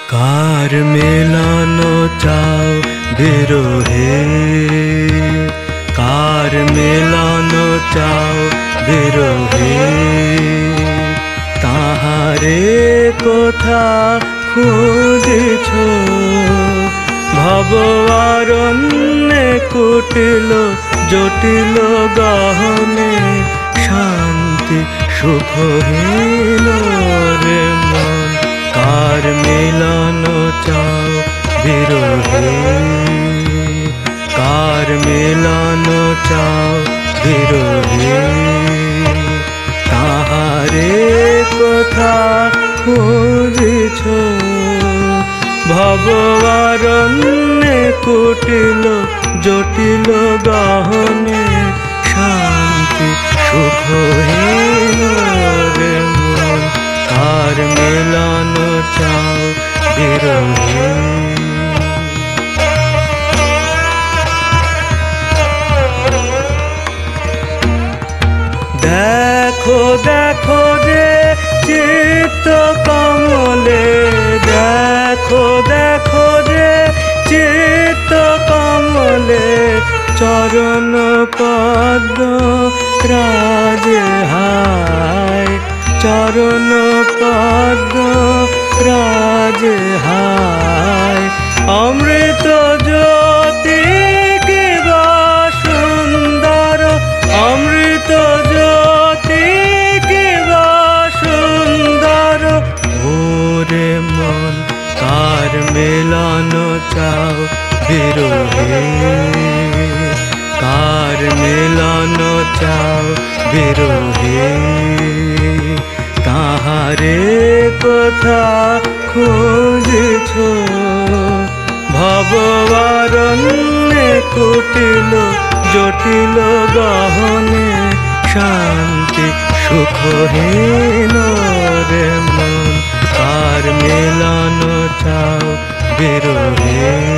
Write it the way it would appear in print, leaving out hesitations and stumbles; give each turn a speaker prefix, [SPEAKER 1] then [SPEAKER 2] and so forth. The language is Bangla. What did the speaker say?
[SPEAKER 1] কার মেলানো চাও বিরহে, কার মেলানো চাও বিরহে, তাহারে কোথা খুঁজেছ ভব অরণ্যে কুটিল জটিল গহনে, শান্তি সুখহীন রে মন। কার মিলনো চাও বিরহে, কার মিলনো চাও বিরহে, তাহারে কোথা খুঁজেছ ভব অরণ্যে কুটিল জটিল গহনে, শান্তি সুখহীন রে মন। কার মিলনো চাও বিরহে। দেখো দেখো রে চিত্ত কমলে, দেখো দেখো রে চিত্ত কমলে, চরণ পদ্ম রাজে হায়, চরণ পদ্ম রাজে হায়। অমৃত জ্যোতি কিবা সুন্দর, অমৃত জ্যোতি কিবা সুন্দর, ওরে মন কার মিলনো চাও বিরহে, কার মিলনো চাও বিরহে, তাহারে কোথা খুঁজেছ ভব অরণ্যে কুটিল জটিল গহনে, শান্তি সুখহীন রে মন। কার মিলনো চাও বিরহে।